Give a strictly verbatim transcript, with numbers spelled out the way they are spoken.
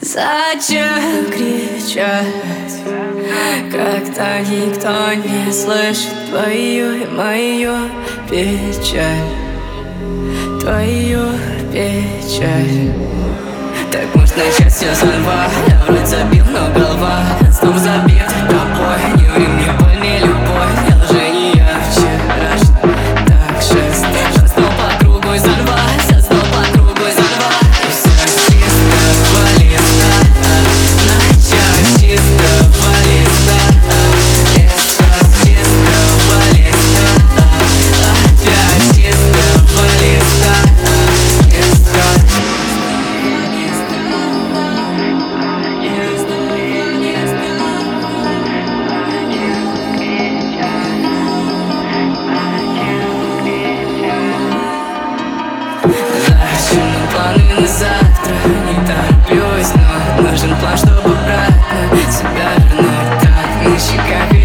Зачем кричать, когда никто не слышит твою и мою печаль, твою печаль? Так можно начать все заново. Я вроде забил, но голова снова забита тобой. Не ври мне, боль, не любовь, не лжи, не я вчерашний. Так жестко, снова по кругу и заново, все снова по кругу и заново. И все с чистого листа, начать с чистого листа. И все с чистого листа, опять с чистого листа. И все. Зачем планы на завтра? Не тороплюсь, но нужен план, чтобы обратно себя вернуть. Так на щеках